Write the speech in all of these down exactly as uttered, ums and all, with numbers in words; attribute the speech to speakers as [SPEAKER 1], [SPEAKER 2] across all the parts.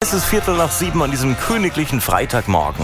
[SPEAKER 1] Es ist Viertel nach sieben an diesem königlichen Freitagmorgen.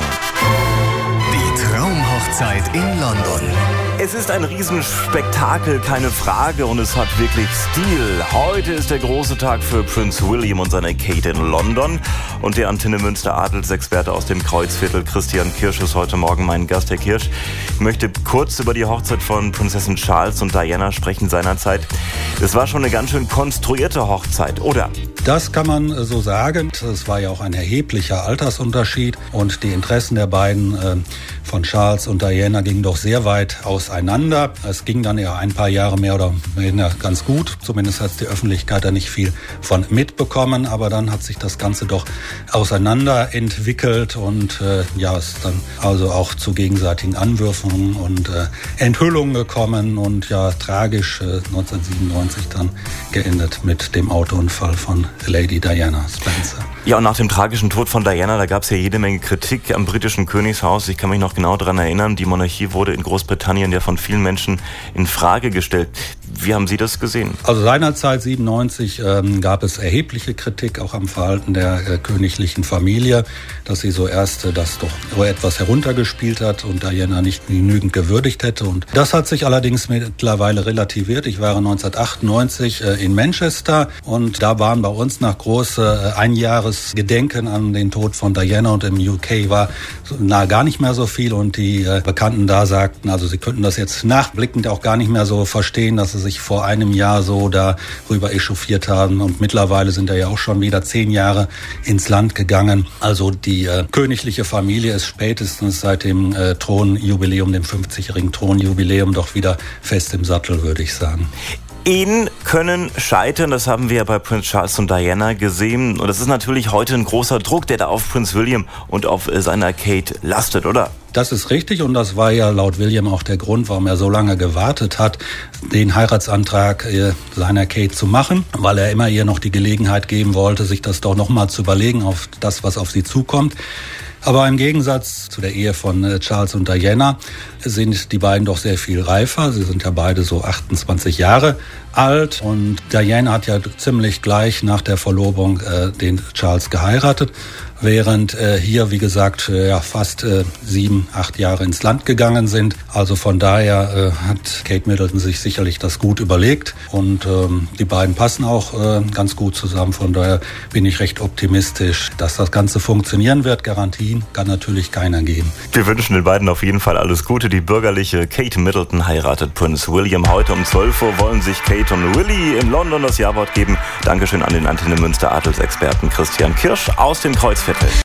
[SPEAKER 2] Die Traumhochzeit in London.
[SPEAKER 1] Es ist ein Riesenspektakel, keine Frage, und es hat wirklich Stil. Heute ist der große Tag für Prinz William und seine Kate in London. Und der Antenne Münster Adelsexperte aus dem Kreuzviertel, Christian Kirsch, ist heute Morgen mein Gast. Herr Kirsch, ich möchte kurz über die Hochzeit von Prinzessin Charles und Diana sprechen seinerzeit. Das war schon eine ganz schön konstruierte Hochzeit, oder?
[SPEAKER 3] Das kann man so sagen. Es war ja auch ein erheblicher Altersunterschied und die Interessen der beiden äh, von Charles und Diana gingen doch sehr weit auseinander. Es ging dann ja ein paar Jahre mehr oder weniger ganz gut. Zumindest hat die Öffentlichkeit da nicht viel von mitbekommen. Aber dann hat sich das Ganze doch auseinander entwickelt und äh, ja, es ist dann also auch zu gegenseitigen Anwürfen und äh, Enthüllungen gekommen und ja, tragisch äh, neunzehnhundertsiebenundneunzig dann geendet mit dem Autounfall von Lady Diana Spencer.
[SPEAKER 1] Ja, und nach dem tragischen Tod von Diana, da gab es ja jede Menge Kritik am britischen Königshaus. Ich kann mich noch genau daran erinnern, die Monarchie wurde in Großbritannien ja von vielen Menschen in Frage gestellt. Wie haben Sie das gesehen?
[SPEAKER 3] Also seinerzeit, siebenundneunzig, ähm, gab es erhebliche Kritik auch am Verhalten der äh, königlichen Familie, dass sie so erst äh, das doch so etwas heruntergespielt hat und Diana nicht genügend gewürdigt hätte. Und das hat sich allerdings mittlerweile relativiert. Ich war neunzehnhundertachtundneunzig äh, in Manchester und da waren bei uns nach große äh, Einjahresgedenken an den Tod von Diana, und im U K war so nahe gar nicht mehr so viel, und die äh, Bekannten da sagten, also sie könnten das jetzt nachblickend auch gar nicht mehr so verstehen, dass sie sich vor einem Jahr so darüber echauffiert haben, und mittlerweile sind ja auch schon wieder zehn Jahre ins Land gegangen. Also die äh, königliche Familie ist spätestens seit dem äh, Thronjubiläum, dem fünfzigjährigen Thronjubiläum, doch wieder fest im Sattel, würde ich sagen.
[SPEAKER 1] Ehen können scheitern, das haben wir ja bei Prinz Charles und Diana gesehen. Und das ist natürlich heute ein großer Druck, der da auf Prinz William und auf seiner Kate lastet, oder?
[SPEAKER 3] Das ist richtig, und das war ja laut William auch der Grund, warum er so lange gewartet hat, den Heiratsantrag äh, seiner Kate zu machen, weil er immer ihr noch die Gelegenheit geben wollte, sich das doch nochmal zu überlegen, auf das, was auf sie zukommt. Aber im Gegensatz zu der Ehe von Charles und Diana sind die beiden doch sehr viel reifer. Sie sind ja beide so achtundzwanzig Jahre alt, und Diana hat ja ziemlich gleich nach der Verlobung äh, den Charles geheiratet, während äh, hier, wie gesagt, äh, ja, fast äh, sieben, acht Jahre ins Land gegangen sind. Also von daher äh, hat Kate Middleton sich sicherlich das gut überlegt, und ähm, die beiden passen auch äh, ganz gut zusammen. Von daher bin ich recht optimistisch, dass das Ganze funktionieren wird. Garantien kann natürlich keiner geben.
[SPEAKER 1] Wir wünschen den beiden auf jeden Fall alles Gute. Die bürgerliche Kate Middleton heiratet Prinz William. Heute um zwölf Uhr wollen sich Kate und Willy in London das Ja-Wort geben. Dankeschön an den Antenne Münster Adelsexperten Christian Kirsch aus dem Kreuzviertel.